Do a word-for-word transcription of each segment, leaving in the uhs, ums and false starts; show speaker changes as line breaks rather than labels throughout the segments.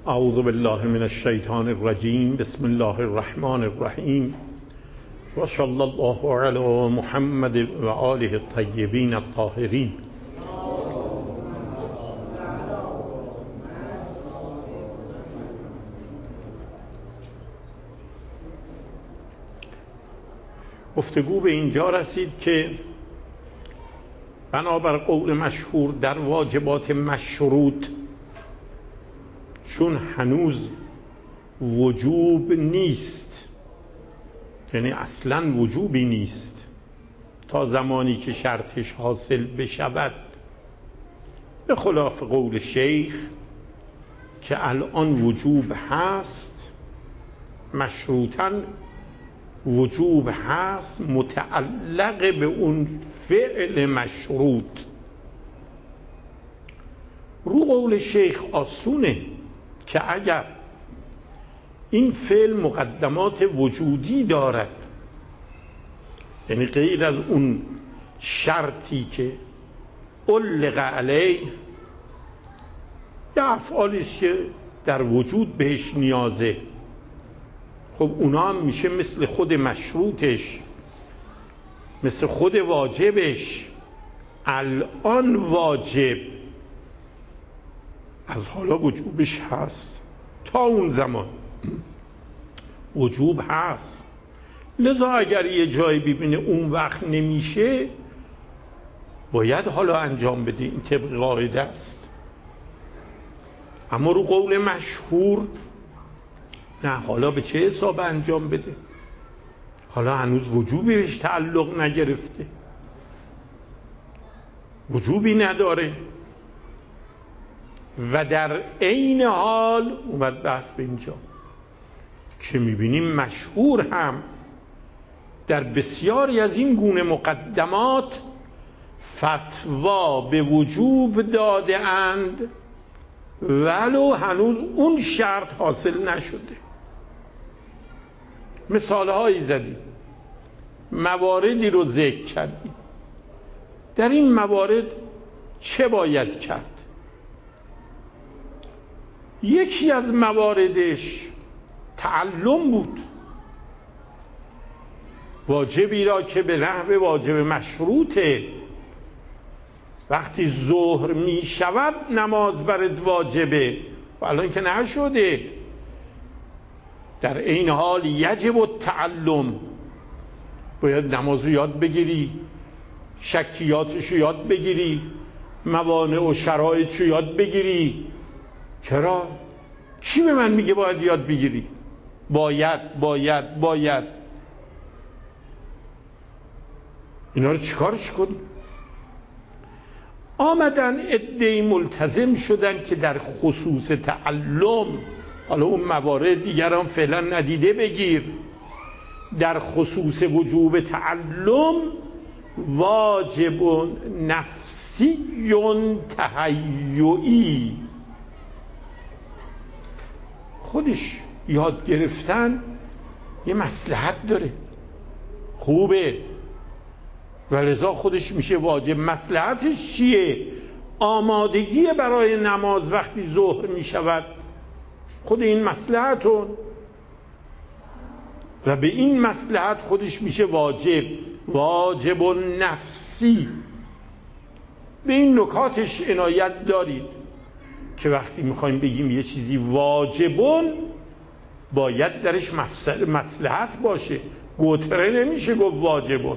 اعوذ بالله من الشیطان الرجیم. بسم الله الرحمن الرحیم و صلی الله علی محمد و آله الطیبین الطاهرین. گفتگو به اینجا رسید که بنابر قول مشهور در واجبات مشروط، چون هنوز وجوب نیست، یعنی اصلا وجوبی نیست تا زمانی که شرطش حاصل بشود، به خلاف قول شیخ که الان وجوب هست، مشروطاً وجوب هست متعلق به اون فعل مشروط. رو قول شیخ آسونه که اگر این فعل مقدمات وجودی دارد، یعنی غیر از اون شرطی که علق علیه، یا افعالی است که در وجود بهش نیازه، خب اونا هم میشه مثل خود مشروطش، مثل خود واجبش. الان واجب از حالا وجوبش هست، تا اون زمان وجوب هست. لذا اگر یه جایی ببینه اون وقت نمیشه، باید حالا انجام بده، این طبق قاعده است. اما رو قول مشهور نه، حالا به چه حساب انجام بده؟ حالا هنوز وجوبی بهش تعلق نگرفته، وجوبی نداره. و در عین حال اومد بحث به اینجا که میبینیم مشهور هم در بسیاری از این گونه مقدمات فتوا به وجوب داده اند ولو هنوز اون شرط حاصل نشده. مثال هایی زدیم، مواردی رو ذکر کردیم. در این موارد چه باید کرد؟ یکی از مواردش تعلم بود. واجبی را که به نحو واجب مشروطه، وقتی ظهر می شود نماز برد واجبه، و الان که نشده. در این حال یجب التعلم، باید نمازو یاد بگیری، شکیاتشو یاد بگیری، موانع و شرایطشو یاد بگیری. چرا؟ کی به من میگه باید یاد بگیری؟ باید باید باید اینا رو چیکارش کنی؟ آمدن عده‌ای ملتزم شدن که در خصوص تعلم، حالا اون موارد دیگران فعلا ندیده بگیر، در خصوص وجوب تعلم واجب نفسی تهیئی، خودش یاد گرفتن یه مصلحت داره، خوبه، ولذا خودش میشه واجب. مصلحتش چیه؟ آمادگی برای نماز وقتی ظهر میشود، خود این مصلحتون، و به این مصلحت خودش میشه واجب. واجب نفسی. به این نکاتش عنایت دارید که وقتی میخوایم بگیم یه چیزی واجبون، باید درش مصلحت باشه. گوتره نمیشه گفت واجبون.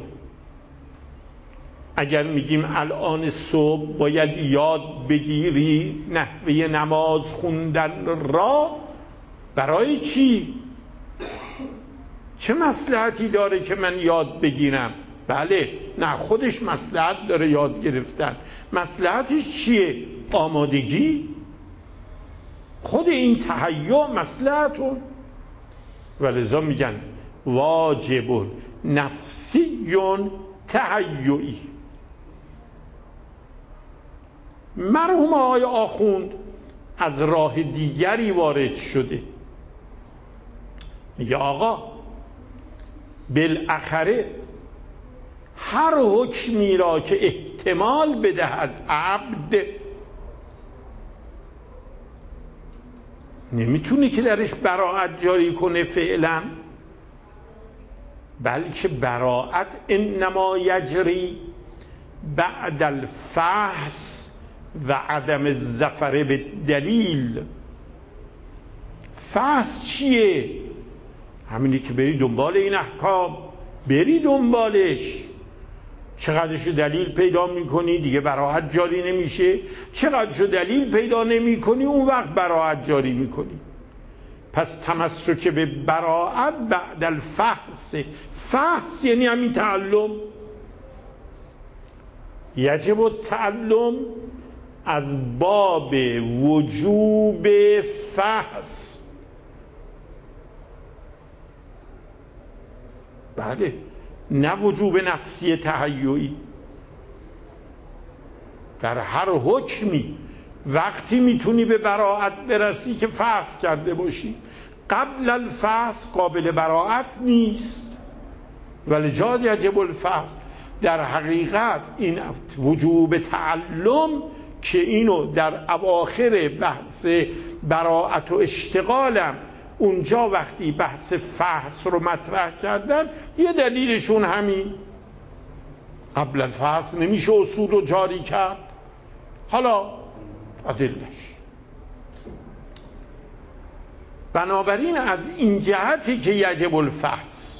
اگر میگیم الان صبح باید یاد بگیری نحوه نماز خوندن را، برای چی؟ چه مصلحتی داره که من یاد بگیرم؟ بله، نه، خودش مصلحت داره یاد گرفتن. مصلحتش چیه؟ آمادگی. خود این تهیع مصلحتون. ولذا میگن واجب نفسی تهیعی. مرحوم آقای آخوند از راه دیگری وارد شده، میگه آقا بالاخره هر حکمی را که احتمال بدهد عبد، نمیتونه که درش براعت جاری کنه فعلا، بلکه براعت انما یجری بعد الفحص و عدم الظفر بالدلیل. فحص چیه؟ همینی که بری دنبال این احکام، بری دنبالش، چقدرشو دلیل پیدا میکنی دیگه براعت جاری نمیشه، چقدرشو دلیل پیدا نمیکنی اون وقت براعت جاری میکنی. پس تمسک به براعت بعد الفحص. فحص یعنی همین تعلم. یجب التعلم از باب وجوب فحص. بله، نه وجوب نفسی تهیعی. در هر حکمی وقتی میتونی به براعت برسی که فحص کرده باشی، قبل الفحص قابل براعت نیست. ولجاد یجب الفحص. در حقیقت این وجوب تعلم که اینو در اواخر بحث براعت و اشتغالم اونجا وقتی بحث فحص رو مطرح کردن، یه دلیلشون همین، قبل الفحص نمیشه اصول رو جاری کرد. حالا ادلش. بنابراین از این جهتی که یجب الفحص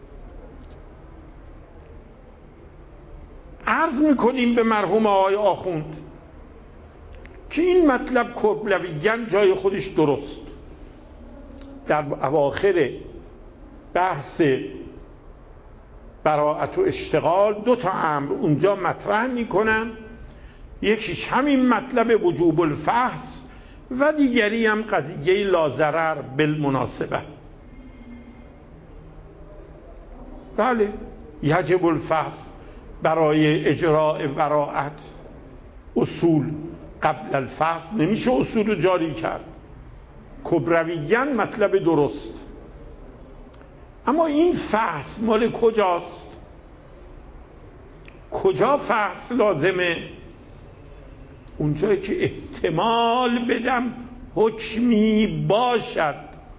عرض میکنیم به مرحوم آقای آخوند که این مطلب کبلویگن جای خودش درست. در اواخر بحث براعت و اشتغال دو تا امر اونجا مطرح میکنن، یکیش همین مطلب وجوب الفحص و دیگری هم قضیه لازرر بالمناسبه. بله، یجب الفحص برای اجراء براعت اصول قبل الفحص نمیشه اصول رو جاری کرد. کبرویگن مطلب درست. اما این فحص مال کجاست؟ کجا فحص لازمه؟ اونجایی که احتمال بدم حکمی باشد،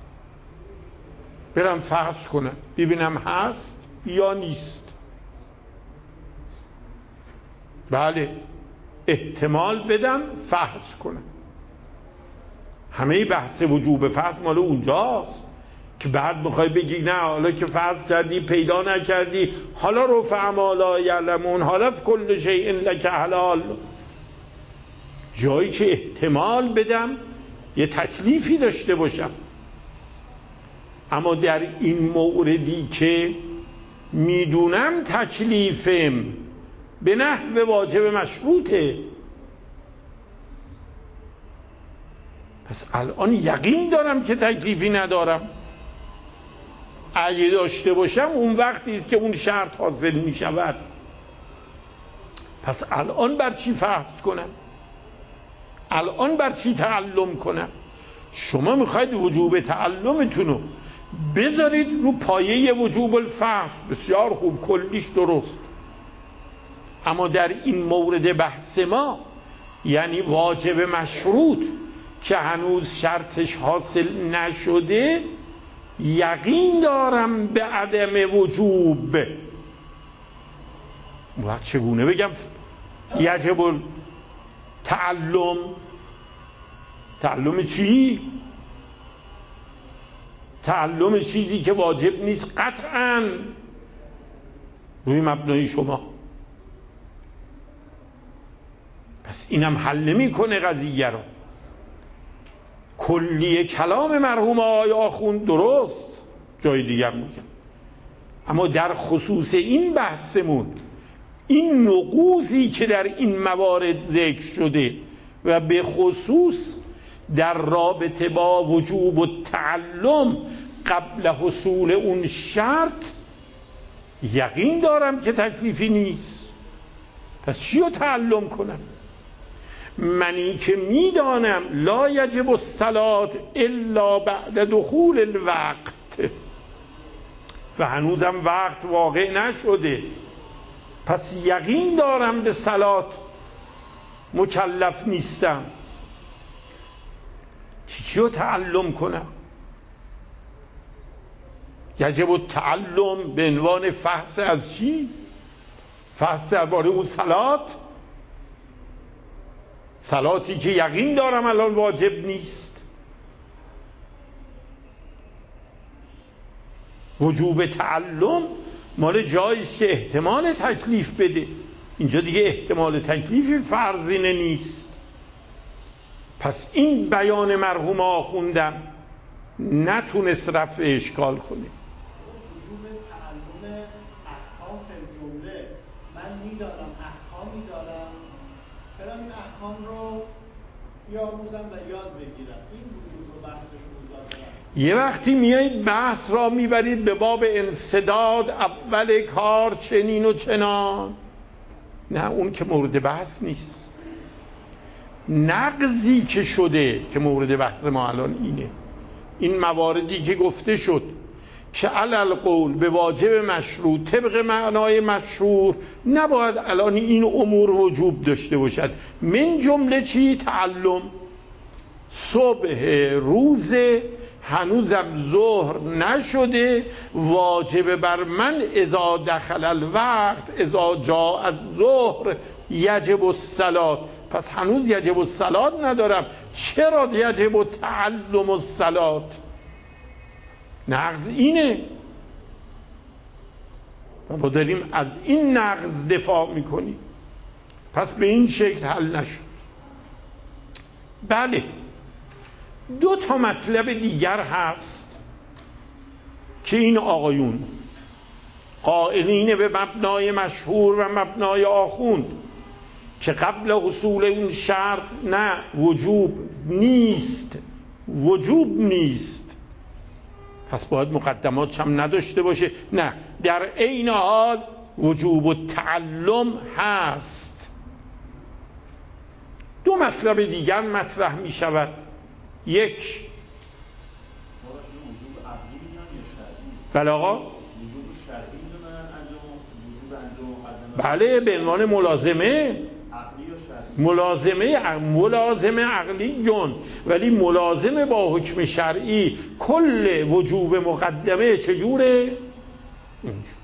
برم فحص کنم ببینم هست یا نیست. بله، احتمال بدم فحص کنم. همه بحث وجوب فحص مال اونجاست که بعد میخوای بگی نه حالا که فحص کردی پیدا نکردی، حالا رفع ما لا یعلمون، حالا کل شیء لک حلال. جایی که احتمال بدم یه تکلیفی داشته باشم. اما در این موردی که میدونم تکلیفم به نحو واجب مشروطه، پس الان یقین دارم که تکلیفی ندارم. اگه داشته باشم اون وقتی است که اون شرط حاصل می شود. پس الان بر چی فحص کنم؟ الان بر چی تعلم کنم؟ شما میخواید وجوب تعلمتون رو بذارید رو پایه وجوب الفحص. بسیار خوب، کلیش درست. اما در این مورد بحث ما، یعنی واجب مشروط که هنوز شرطش حاصل نشده، یقین دارم به عدم وجوب. و چگونه بگم یجب تعلم؟ تعلم چی؟ تعلم چیزی که واجب نیست قطعاً روی مبنای شما. پس اینم حل نمی کنه قضیه رو. کلی کلام مرحوم آقای آخوند درست، جای دیگه هم میگم، اما در خصوص این بحثمون، این نقوصی که در این موارد ذکر شده و به خصوص در رابطه با وجوب و تعلم قبل حصول اون شرط، یقین دارم که تکلیفی نیست. پس چی رو تعلم کنم؟ منی که میدانم لا یجب الصلاة الا بعد دخول الوقت و هنوزم وقت واقع نشده، پس یقین دارم به صلات مکلف نیستم. چی رو تعلم کنم؟ یجب التعلم به عنوان فحص از چی؟ فحص درباره اون صلات، صلاتی که یقین دارم الان واجب نیست. وجوب تعلم مال جاییست که احتمال تکلیف بده، اینجا دیگه احتمال تکلیفی فرضینه نیست. پس این بیان مرحوم آخوندم نتونست رفع اشکال کنه.
وجوب تعلم احکام فی جمله، من میدانم احکامی دارم، برم این احکام رو بیاموزم و یاد بگیرم، این وجوب رو بحثش رو دارم.
یه وقتی میایید بحث را میبرید به باب انسداد، اول کار چنین و چنان، نه اون که مورد بحث نیست. نقضی که شده که مورد بحث ما الان اینه، این مواردی که گفته شد که علل قول به واجب مشروع طبق معنای مشهور نباید الان این امور وجوب داشته باشد. من جمله چی؟ تعلم. صبح روز هنوزم ظهر نشده، واجب بر من اذا دخل الوقت اذا جاء الظهر یجب الصلاة. پس هنوز یجب الصلاة ندارم، چرا یجب تعلم الصلاة؟ نقض اینه. ما داریم از این نقض دفاع میکنیم. پس به این شکل حل نشد. بله، دو تا مطلب دیگر هست که این آقایون قائلین به مبنای مشهور و مبنای آخوند که قبل حصول اون شرط نه وجوب نیست، وجوب نیست، پس باید مقدمات هم نداشته باشه. نه، در عین حال وجوب التعلم هست. دو مطلب دیگر مطرح می شود. یک، بله آقا، بله به عنوان ملازمه، ملازمه ملازمه عقلی جون، ولی ملازمه با حکم شرعی کل وجوب مقدمه چجوره؟ اینجور.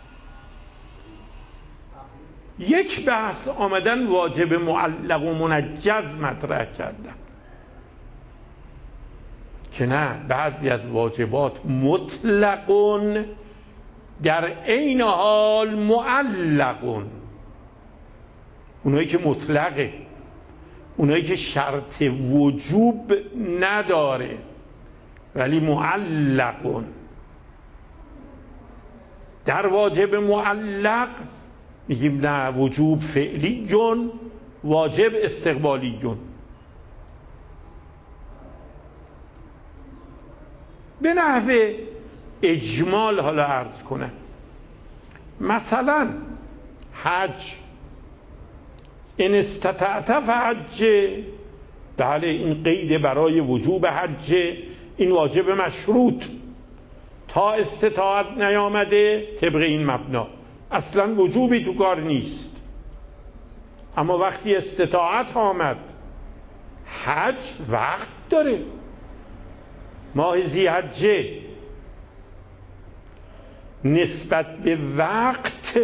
یک بحث آمدن واجب معلق و منجز مطرح کردن که نه، بعضی از واجبات مطلقون در عین حال معلقون. اونایی که مطلقه، اونایی که شرط وجوب نداره ولی معلقون. در واجب معلق میگیم نه، وجوب فعلی جون، واجب استقبالی جون. به نحو اجمال حالا عرض کنم، مثلا حج، ان استطعت فحج، بله این قید برای وجوب حج، این واجب مشروط. تا استطاعت نیامده طبق این مبنا اصلا وجوبی تو کار نیست، اما وقتی استطاعت آمد حج وقت داره. ماه ذی‌حجه نسبت به وقت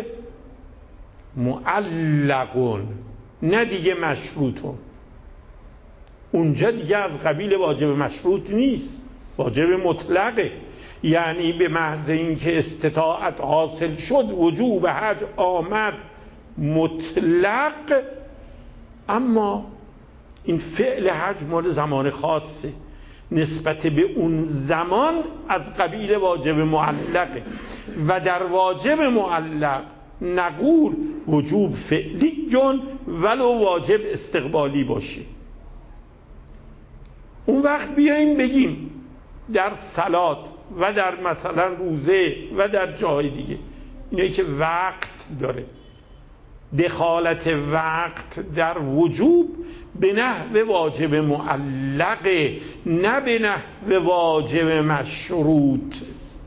معلقون، نه دیگه مشروطون. اونجا دیگه از قبیل واجب مشروط نیست، واجب مطلقه. یعنی به محض اینکه استطاعت حاصل شد وجوب حج آمد مطلق، اما این فعل حج مال زمان خاصه، نسبت به اون زمان از قبیل واجب معلقه. و در واجب معلق نقول وجوب فعلی جون ولو واجب استقبالی باشه. اون وقت بیاییم بگیم در صلات و در مثلا روزه و در جای دیگه اینه که وقت داره، دخالت وقت در وجوب به نحو واجب معلقه، نه به نحو واجب مشروط.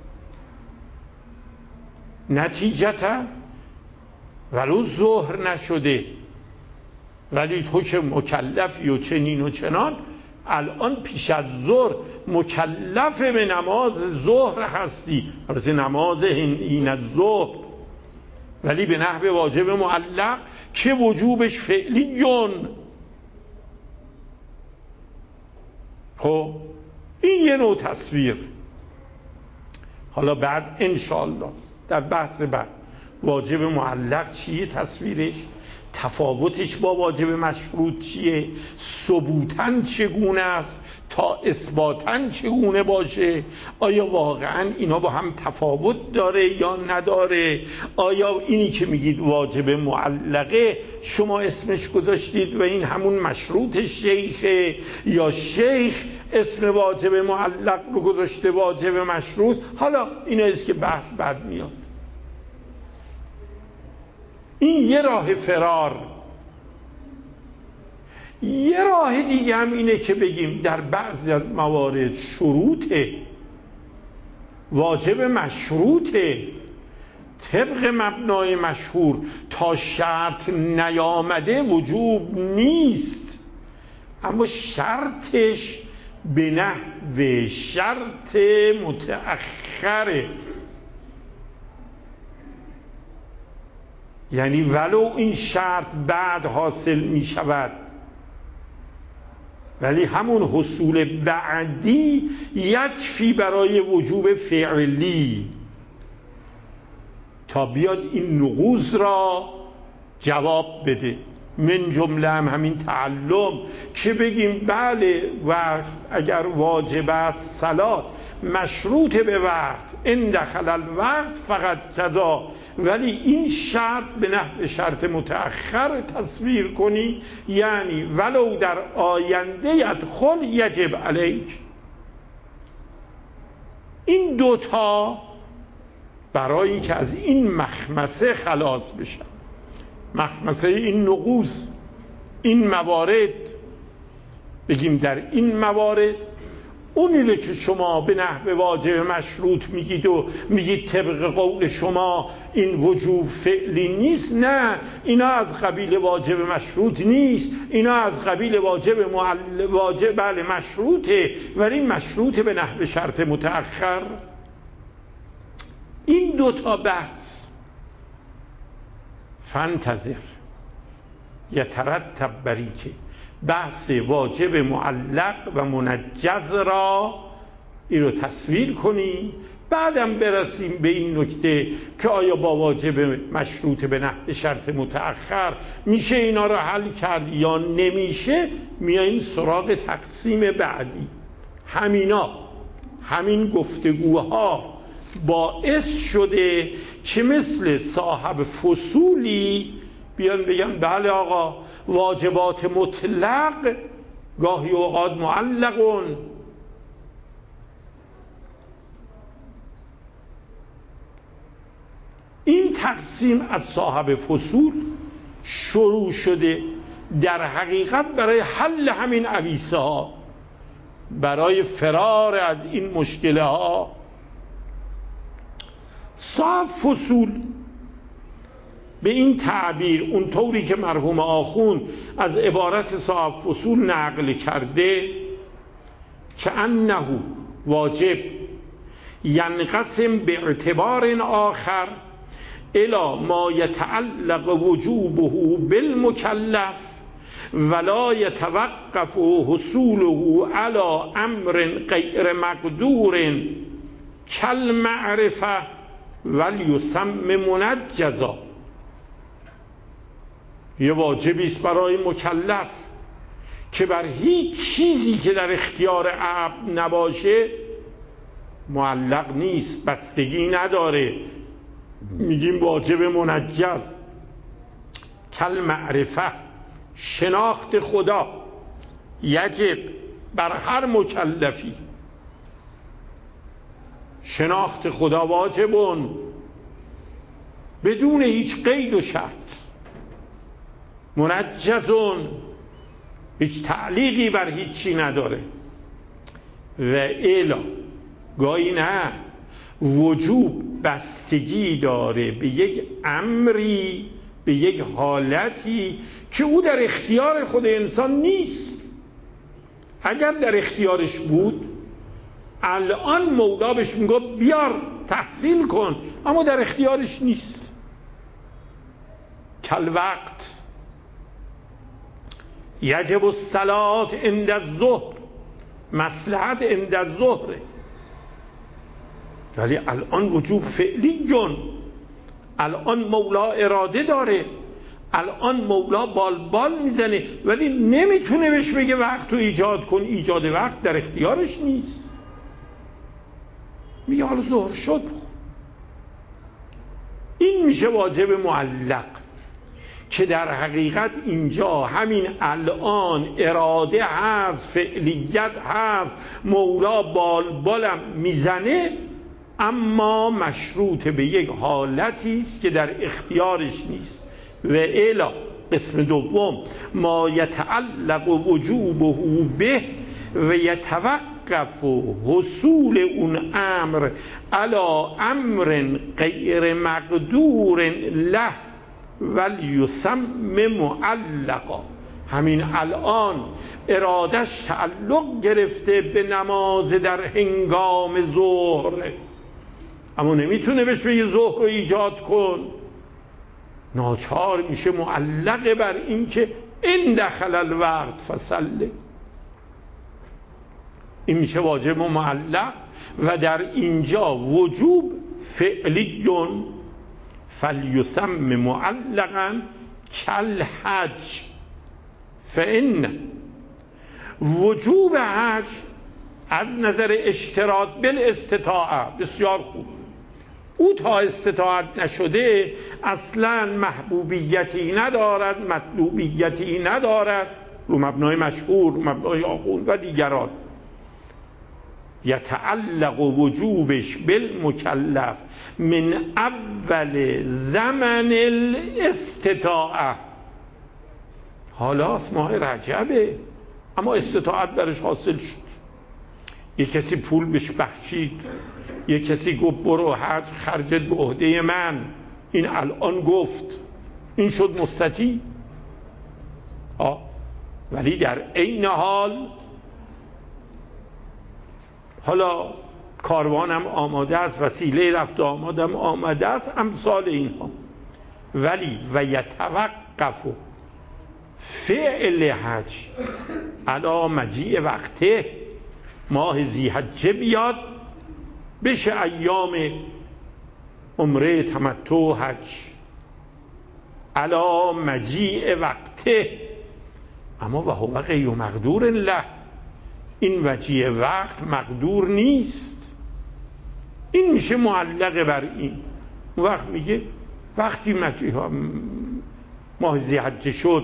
نتیجتا ولو ظهر نشده ولی تو که مکلفی و چنین و چنان، الان پیش از ظهر مکلف به نماز ظهر هستی، البته نماز این از ظهر، ولی به نحو واجب معلق که وجوبش فعلیون. خب این یه نوع تصویر. حالا بعد انشاءالله در بحث بعد واجب معلق چیه تصویرش، تفاوتش با واجب مشروط چیه، ثبوتاً چگونه است تا اثباتاً چگونه باشه، آیا واقعاً اینا با هم تفاوت داره یا نداره، آیا اینی که میگید واجب معلقه شما اسمش گذاشتید و این همون مشروط شیخه، یا شیخ اسم واجب معلق رو گذاشته واجب مشروط. حالا اینا است که بحث بعد میاد. این یه راه فرار. یه راه دیگه هم اینه که بگیم در بعضی از موارد شروط واجب مشروطه طبق مبنای مشهور تا شرط نیامده وجوب نیست، اما شرطش به نحو شرط متأخره، یعنی ولو این شرط بعد حاصل می شود ولی همون حصول بعدی یکفی برای وجوب فعلی تا بیاد این نقوض را جواب بده. من جمله هم همین تعلم که بگیم بله و اگر واجب است صلات مشروط به وقت ان دخل الوقت فقط کذا، ولی این شرط به نحو شرط متأخر تصویر کنی، یعنی ولو در آینده یدخل یجب علیک. این دوتا برای اینکه از این مخمسه خلاص بشن، مخمسه این نقوص، این موارد، بگیم در این موارد اونیه که شما به نحو واجب مشروط میگید و میگید طبق قول شما این وجوب فعلی نیست، نه اینا از قبیل واجب مشروط نیست، اینا از قبیل واجب معل... واجب بله مشروطه ولی مشروطه به نحو شرط متأخر. این دوتا بحث فانتظر یترتب بری که بحث واجب معلق و منجز را این رو تصویر کنیم، بعدم برسیم به این نکته که آیا با واجب مشروط به نحو شرط متأخر میشه اینا رو حل کرد یا نمیشه. میاییم سراغ تقسیم بعدی. همینا همین گفتگوها باعث شده که مثل صاحب فصولی بیان بگن بله آقا واجبات مطلق گاهی اوقات معلقون. این تقسیم از صاحب فصول شروع شده در حقیقت برای حل همین عویسه ها، برای فرار از این مشکله ها. صاحب فصول به این تعبیر اونطوری که مرحوم آخوند از عبارت صاحب فصول نقل کرده که انه واجب ینقسم به اعتبار آخر الی ما یتعلق وجوبه بالمکلف ولا یتوقف حصوله علی امر غیر مقدور کالمعرفه ولیسم منجزا. یه واجبی است برای مکلف که بر هیچ چیزی که در اختیار عبد نباشه معلق نیست، بستگی نداره، میگیم واجب منجز. کل معرفه شناخت خدا یجب بر هر مکلفی، شناخت خدا واجبون بدون هیچ قید و شرط، منجزون هیچ تعلیقی بر هیچی نداره. و الا گاهی نه وجوب بستگی داره به یک امری، به یک حالتی که او در اختیار خود انسان نیست. اگر در اختیارش بود الان مولا بهش میگه بیار تحصیل کن، اما در اختیارش نیست. کل وقت یجب الصلاة عند الظهر، مصلحت عند الظهر، ولی الان وجوب فعلی جن، الان مولا اراده داره، الان مولا بال بال میزنه، ولی نمیتونه بهش بگه وقت رو ایجاد کن. ایجاد وقت در اختیارش نیست. میگه حالا ظهر شد، این میشه واجب معلق، که در حقیقت اینجا همین الان اراده هست، فعلیت هست، مولا بال بالم میزنه، اما مشروط به یک حالتی است که در اختیارش نیست. و الا قسم دوم ما یتعلق وجوبه به و یتوقف حصول اون امر علی امر غیر مقدور له ولیسم معلقا. همین الان ارادش تعلق گرفته به نماز در هنگام ظهر، اما نمیتونه بهش بگه ظهر رو ایجاد کن، ناچار میشه معلق بر این که این دخل الوقت فصله. این میشه واجب معلق، و در اینجا وجوب فعلیون فلیسم معلقا کل حج. فإن وجوب حج از نظر اشتراط بالاستطاعه، بسیار خوب، او تا استطاعت نشده اصلا محبوبیتی ندارد، مطلوبیتی ندارد، رو مبنای مشهور، رو مبنای آخوند و دیگران. یتعلق وجوبش بالمکلف من اول زمن الاستطاعه. حالا ماه رجبه اما استطاعت برش حاصل شد، یک کسی پول بهش بخشید، یک کسی گفت برو حج خرجت به عهده من، این الان گفت، این شد مستطیع. آه. ولی در عین حال حالا کاروانم آماده است، وسیله رفت آمادم آماده است، امثال اینها، ولی و یتوقف فعل حج علی مجیء وقته، ماه ذی‌حجه بیاد بشه ایام عمره تمتع حج علی مجیء وقته، اما و هو غیر مقدور له، این مجیء وقت مقدور نیست. این میشه معلق بر این. اون وقت میگه وقتی ماه ذی‌حجه شد،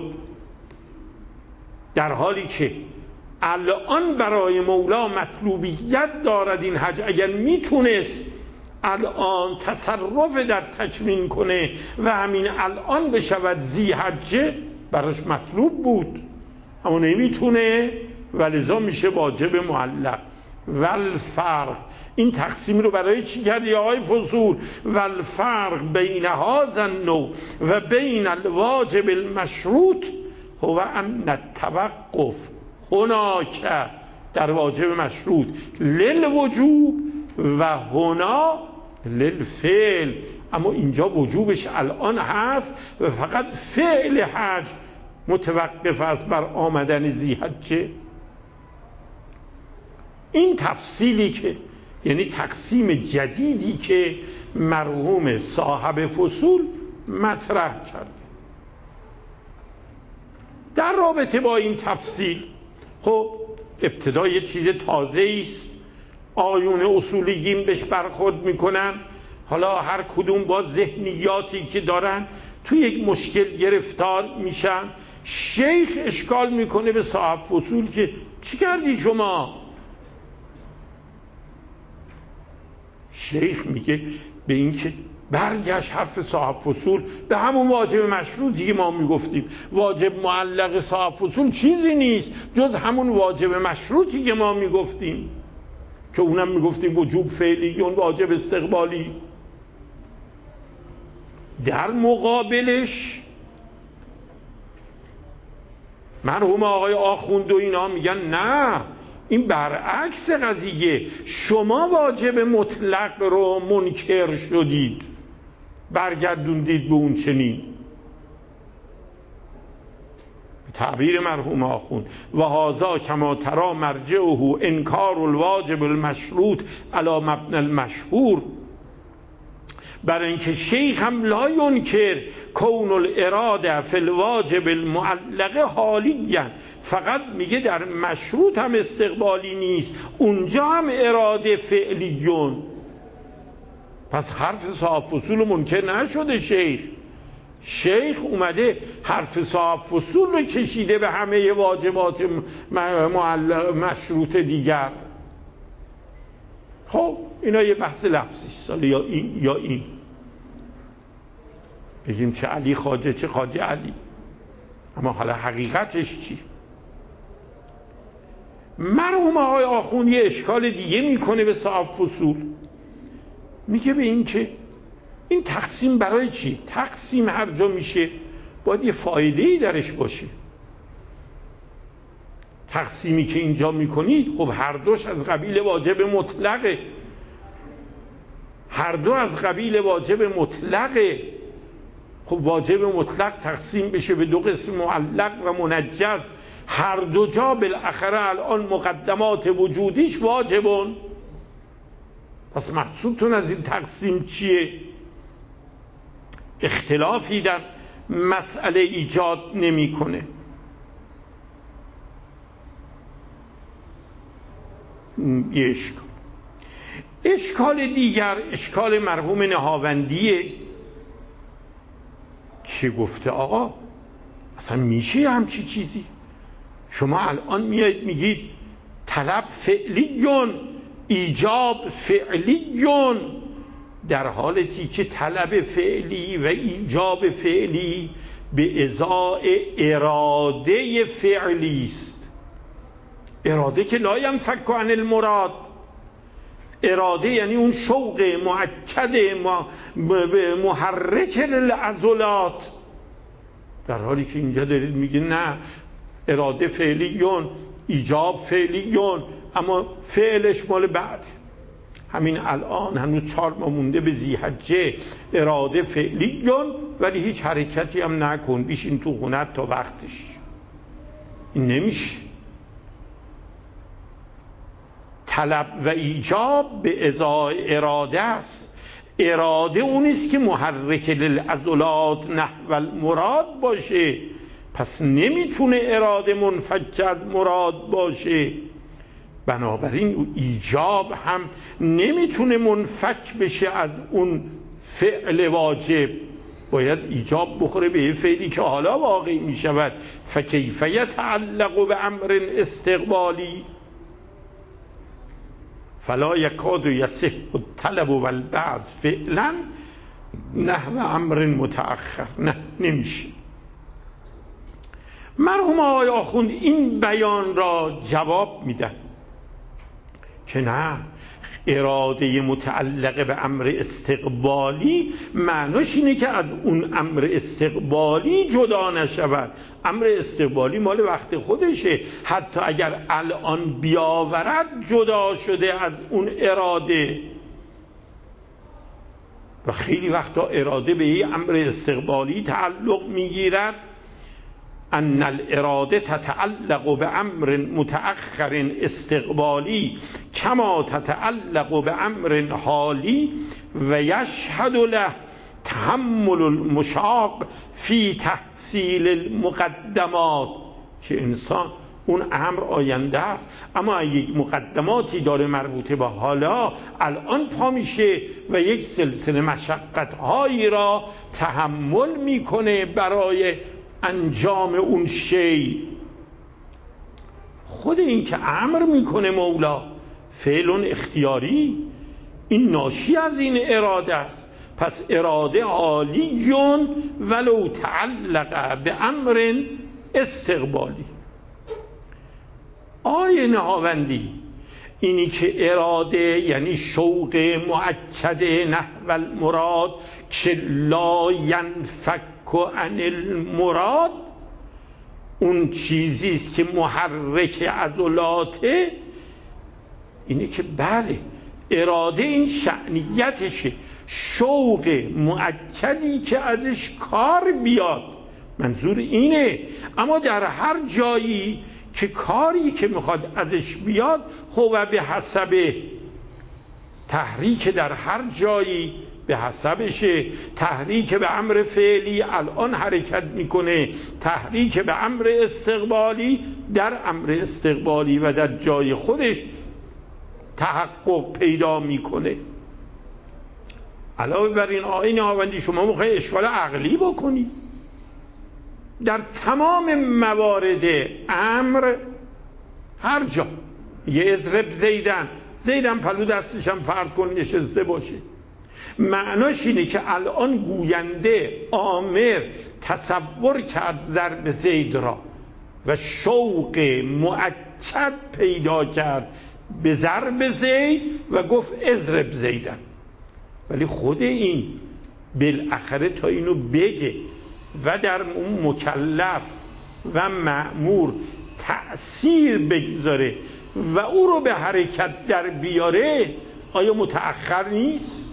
در حالی که الان برای مولا مطلوبیت دارد این حج، اگر میتونست الان تصرف در تکمین کنه و همین الان بشود ذی‌حجه، براش مطلوب بود، اما نمیتونه، ولذا میشه واجب معلق. والفرق، این تقسیم رو برای چی کردی آقای فصول؟ والفرق بین هذا النوع و بین الواجب المشروط هو ان التوقف هناک در واجب مشروط للوجوب و هنا للفعل. اما اینجا وجوبش الان هست و فقط فعل حج متوقف است بر آمدن ذی‌حجه. این تفصیلی که یعنی تقسیم جدیدی که مرحوم صاحب فصول مطرح کرده در رابطه با این تفصیل، خب ابتدا یه چیز تازه است، آیون اصولیین بهش برخورد میکنن، حالا هر کدوم با ذهنیاتی که دارن توی یک مشکل گرفتار میشن. شیخ اشکال میکنه به صاحب فصول که چی کردی شما؟ شیخ میگه به این که برگشت حرف صاحب فصول به همون واجب مشروطی که ما میگفتیم. واجب معلق صاحب فصول چیزی نیست جز همون واجب مشروطی که ما میگفتیم، که اونم میگفتیم وجوب فعلی، اون واجب استقبالی. در مقابلش مرحوم آقای آخوند و اینا میگن نه، این برعکس قضیه، شما واجب مطلق رو منکر شدید، برگردوندید به اون چنین. تعبیر مرحوم آخوند و هذا کما ترى مرجعه انکار الواجب المشروط علی مبنی المشهور، برای اینکه شیخ هم لا ینکر کون الاراده فی الواجب المعلقه حالیاً، فقط میگه در مشروط هم استقبالی نیست، اونجا هم اراده فعلیون. پس حرف صاحب فصول منکر نشده شیخ. شیخ اومده حرف صاحب فصول رو کشیده به همه واجبات مشروط دیگر. خب اینا یه بحث لفظی است، یا این یا این، بگیم چه علی خواجه چه خواجه علی، اما حالا حقیقتش چی؟ مرحوم آقای آخوند یه اشکال دیگه میکنه به صاحب فصول، میگه به این که این تقسیم برای چی؟ تقسیم هر جا میشه باید یه فایده‌ای درش باشه. تقسیمی که اینجا میکنید خب هر دوش از قبیل واجب مطلقه، هر دو از قبیل واجب مطلقه. خب واجب مطلق تقسیم بشه به دو قسم معلق و منجز، هر دو جا بالاخره الان مقدمات وجودیش واجبون. پس مقصودتون از این تقسیم چیه؟ اختلافی در مسئله ایجاد نمیکنه. یه اشکال. اشکال دیگر اشکال مرحوم نهاوندیه که گفته آقا اصلا میشه همچی چیزی؟ شما الان میایید میگید طلب فعلیون ایجاب فعلیون، در حالتی که طلب فعلی و ایجاب فعلی به ازای اراده فعلی است. اراده که لا ینفک عن المراد، اراده یعنی اون شوق مؤکد محرک للعضلات، در حالی که اینجا دارید میگه نه، اراده فعلیون ایجاب فعلیون، اما فعلش مال بعد. همین الان هنوز چهار ماه مونده به ذی‌حجه، اراده فعلیون، ولی هیچ حرکتی هم نکن، بیشین تو خونت تا وقتش. این نمیشه. طلب و ایجاب به ازای اراده است. اراده اونیست که محرک للعضلات نحو المراد باشه، پس نمیتونه اراده منفک از مراد باشه. بنابراین ایجاب هم نمیتونه منفک بشه از اون فعل واجب، باید ایجاب بخوره به فعلی که حالا واقع میشود. فکیف یتعلق به امر استقبالی فلا یکاد یصح الطلب والبعث فعلا نحو امر متأخر. نه، نمیشه. مرحوم آقای آخوند این بیان را جواب میدن که نه، اراده متعلقه به امر استقبالی معناش اینه که از اون امر استقبالی جدا نشود. امر استقبالی مال وقت خودشه، حتی اگر الان بیاورد جدا شده از اون اراده. و خیلی وقتا اراده به یه امر استقبالی تعلق میگیرد. ان الاراده تتعلق به امر متأخر استقبالی کما تتعلق به امر حالی و یشهد له تحمل المشاق فی تحصیل المقدمات، که انسان اون امر آینده است اما یک مقدماتی داره مربوطه به حالا، الان پا میشه و یک سلسله مشقت‌هایی را تحمل میکنه برای انجام اون شی. خود این که امر میکنه مولا فعل اختیاری، این ناشی از این اراده است. پس اراده عالیون ولو تعلق به امر استقبالی. آیه نهاوندی اینی که اراده یعنی شوق مؤکد نحو المراد که لا ینفک عن المراد، اون چیزی است که محرک عضلاته، اینه که بله اراده این شأنیتشه، شوق مؤکدی که ازش کار بیاد، منظور اینه. اما در هر جایی که کاری که میخواد ازش بیاد هو به حسب تحریک، در هر جایی به حسبشه، تحریک به امر فعلی الان حرکت میکنه، تحریک به امر استقبالی در امر استقبالی و در جای خودش تحقق پیدا میکنه. علاوه بر این آیین نهاوندی شما میخواید اشکال عقلی بکنید. در تمام موارد امر هر جا یه اضرب زیدن، زیدن پلو دستشم فرض کن نشسته باشه، معناش اینه که الان گوینده آمر تصور کرد ضرب زید را و شوق مؤکد پیدا کرد به ضرب زید و گفت اضرب زیدن، ولی خود این بالاخره تا اینو بگه و در اون مکلف و مأمور تأثیر بگذاره و او رو به حرکت در بیاره، آیا متأخر نیست؟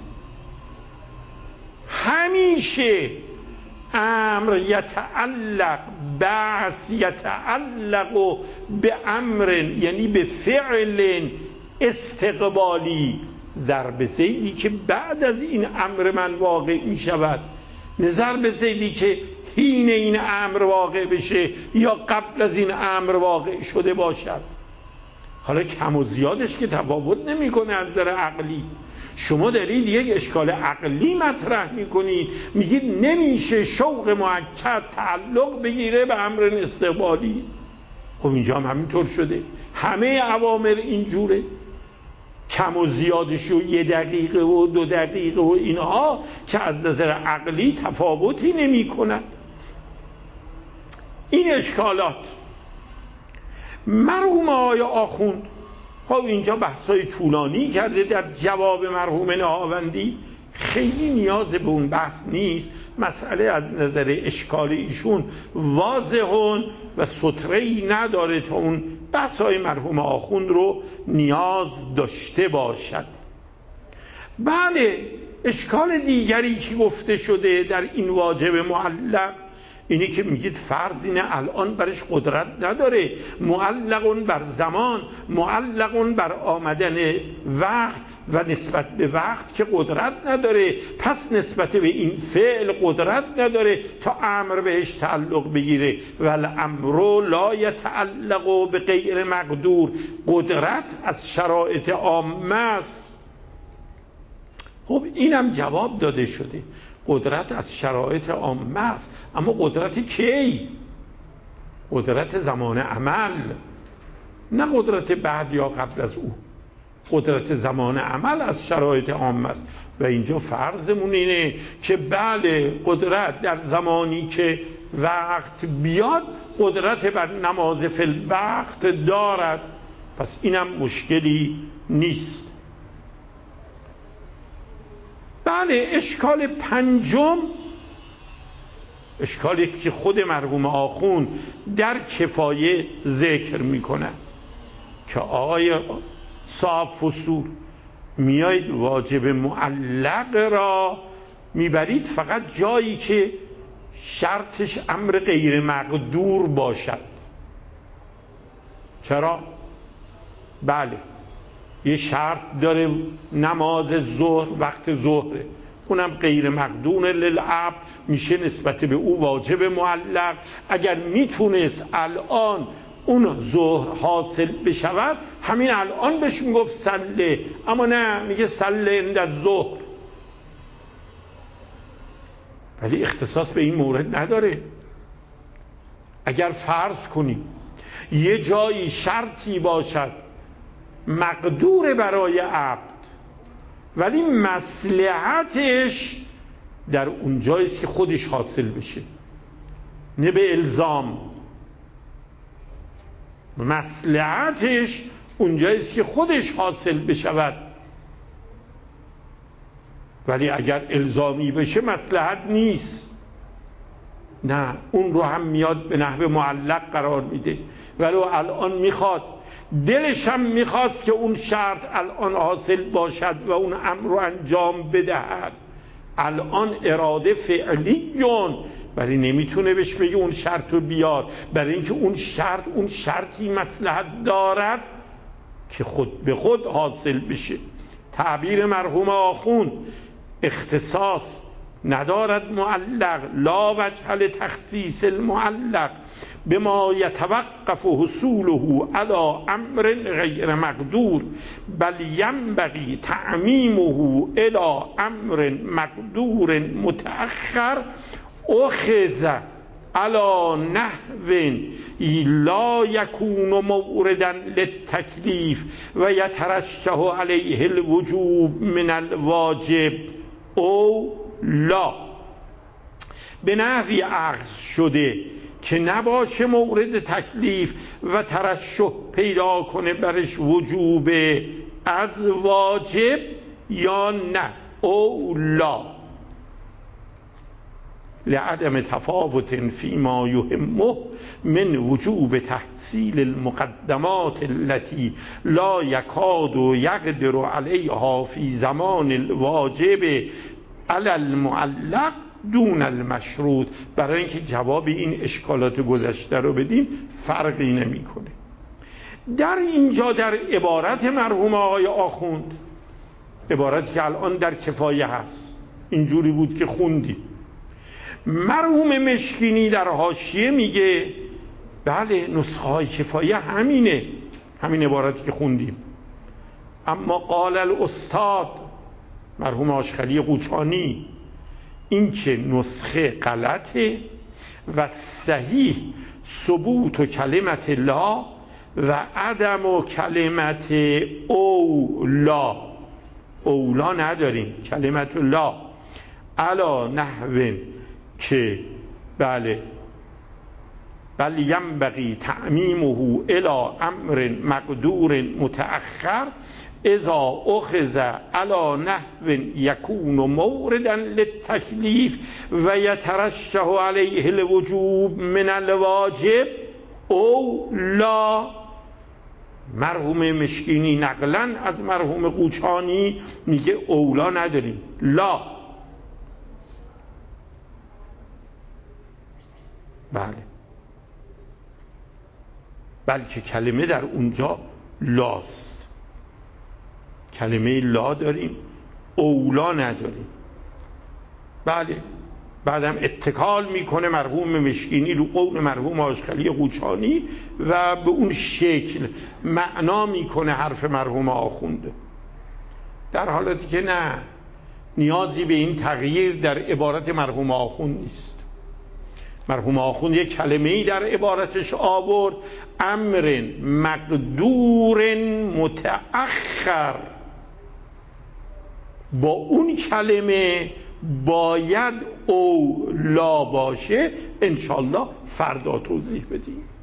همیشه امر یتعلق بعث یتعلق به امر، یعنی به فعل استقبالی، ضرب زیدی که بعد از این امر من واقع می شود، نه ضرب زیدی که حین این امر واقع بشه یا قبل از این امر واقع شده باشد. حالا کم و زیادش که تفاوت نمی کنه از نظر عقلی. شما دارید یک اشکال عقلی مطرح میکنید، میگید نمیشه شوق مؤکد تعلق بگیره به امر استقبالی. خب اینجا هم همینطور شده، همه اوامر اینجوره، کم و زیادش و یه دقیقه و دو دقیقه و اینها که از نظر عقلی تفاوتی نمی کند. این اشکالات مرحوم آقای آخوند خب اینجا بحثای طولانی کرده در جواب مرحوم نهاوندی، خیلی نیاز به اون بحث نیست. مسئله از نظر اشکال ایشون واضحون و سطره‌ای نداره تا اون بحثای مرحوم آخوند رو نیاز داشته باشد. بله اشکال دیگری که گفته شده در این واجب معلق اینی که میگید فرض اینه الان برش قدرت نداره، معلقون بر زمان، معلقون بر آمدن وقت و نسبت به وقت که قدرت نداره، پس نسبت به این فعل قدرت نداره تا امر بهش تعلق بگیره. والامر لا یتعلق به غیر مقدور، قدرت از شرایط عامه است. خب اینم جواب داده شده، قدرت از شرایط عامه است، اما قدرت کی؟ قدرت زمان عمل، نه قدرت بعد یا قبل از او. قدرت زمان عمل از شرایط عامه است و اینجا فرضمون اینه که بله قدرت در زمانی که وقت بیاد قدرت بر نماز فی الوقت دارد، پس اینم مشکلی نیست. بله اشکال پنجم، اشکالی که خود مرحوم آخوند در کفایه ذکر میکنه که آقای صاحب فصول میایید واجب معلق را میبرید فقط جایی که شرطش امر غیر مقدور باشد. چرا؟ بله یه شرط داره، نماز ظهر وقت ظهره، اونم غیر مقدور للعبد، میشه نسبت به او واجب معلق. اگر میتونست الان اون ظهر حاصل بشود همین الان بهش میگفت صله، اما نه میگه صله عند الظهر، ولی اختصاص به این مورد نداره. اگر فرض کنیم یه جایی شرطی باشد مقدور برای عبد ولی مصلحتش در اون جاییست که خودش حاصل بشه، نه به الزام، مصلحتش اونجاییست که خودش حاصل بشود، ولی اگر الزامی بشه مصلحت نیست. نه، اون رو هم میاد به نحو معلق قرار میده، ولو الان میخواد، دلش هم میخواست که اون شرط الان حاصل باشد و اون امر رو انجام بدهد. الان اراده فعلیون، ولی نمیتونه بهش بگه اون شرط رو بیار، برای اینکه اون شرط اون شرطی مصلحت دارد که خود به خود حاصل بشه. تعبیر مرحوم آخوند اختصاص ندارد معلق، لا وجه لتخصیص المعلق بما یتوقف حصوله علی امر غیر مقدور، بل ینبغی تعمیمه الی امر مقدور متأخر اخذ علی نحو لا یکون موردا للتکلیف و یترشح علیه الوجوب من الواجب او لا، به نحوی اخذ شده که نباشه مورد تکلیف و ترشح پیدا کنه برش وجوب از واجب یا نه او لا، لعدم تفاوت فيما يهمه من وجوب تحصیل المقدمات التي لا يكاد يقدر عليها في زمان الواجب على المعلق دون المشروط. برای اینکه جواب این اشکالات گذشته رو بدیم فرقی نمیکنه. در اینجا در عبارت مرحوم آقای آخوند، عبارتی که الان در کفایه هست اینجوری بود که خوندیم، مرحوم مشکینی در حاشیه میگه بله نسخه های کفایه همینه، همین عبارتی که خوندیم، اما قال الاستاد مرحوم آشخلی قوچانی این که نسخه غلطه و صحیح ثبوت و کلمت لا و عدم و کلمت اولا، اولا نداریم، کلمت لا علا نحو که بله بل ینبغی تعمیمه الی امر مقدور متأخر اذا اخذ علی نحو یکون موردا للتکلیف و یترشح علیه الوجوب من الواجب او لا. مرحوم مشکینی نقلا از مرحوم قوچانی میگه اولا نداریم، لا. بله، بلکه کلمه در اونجا لاست، کلمه لا داریم، اولا نداریم. بله، بعدم اتکال میکنه مرحوم مشکینی رو قول مرحوم آشخلی قوچانی و به اون شکل معنا میکنه حرف مرحوم آخونده، در حالتی که نه، نیازی به این تغییر در عبارت مرحوم آخوند نیست. مرحوم آخوند یک کلمه‌ای در عبارتش آورد، امر مقدور متأخر، با اون کلمه باید اولا باشه، انشالله فردا توضیح بدیم.